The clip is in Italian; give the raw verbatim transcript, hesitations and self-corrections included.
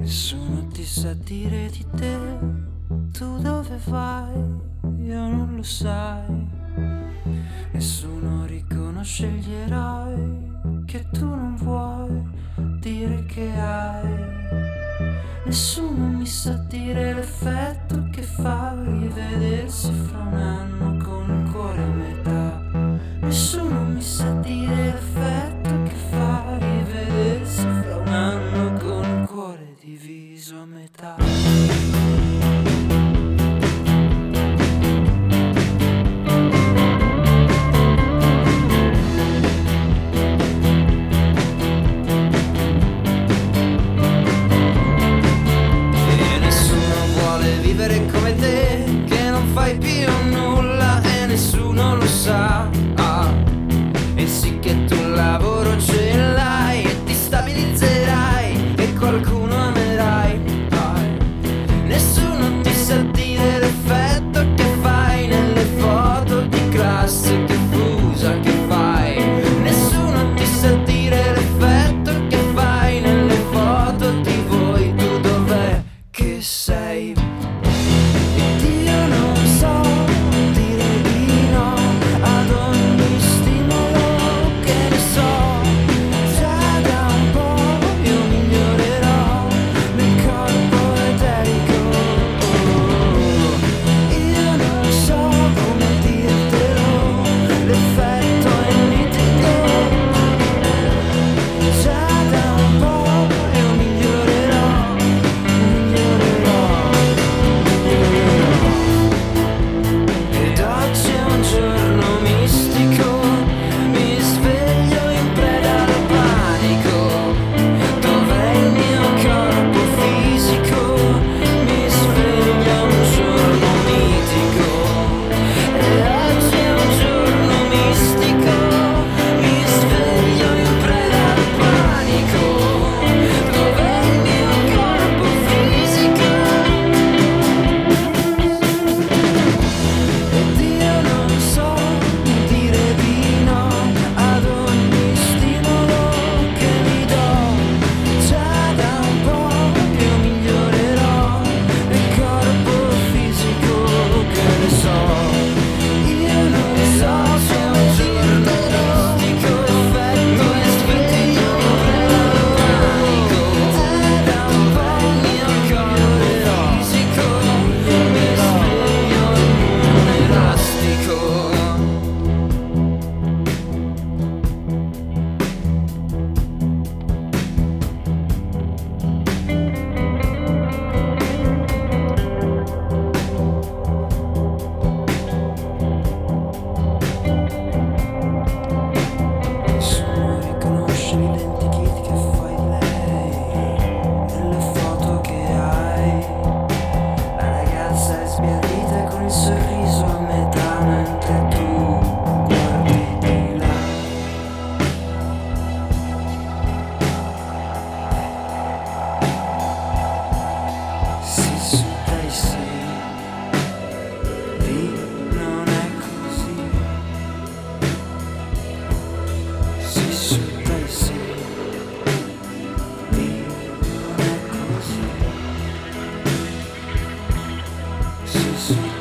Nessuno ti sa dire di te, tu dove vai, io non lo sai. Nessuno riconosce gli eroi che tu non vuoi dire che hai. Nessuno mi sa dire l'effetto che fa rivedersi fra un anno con il cuore a metà. Nessuno mi sa dire l'effetto che fa rivedersi fra un anno con il cuore diviso a metà. Come te, che non fai più nulla e nessuno lo sa. Ah, e sì che tu lavoro ce l'hai e ti stabilizzerai e qualcuno amerai. Ah, nessuno ti sa dire l'effetto che fai nelle foto di classe, che fusa che fai. Nessuno ti sa dire l'effetto che fai nelle foto di voi. Tu dov'è che sei? This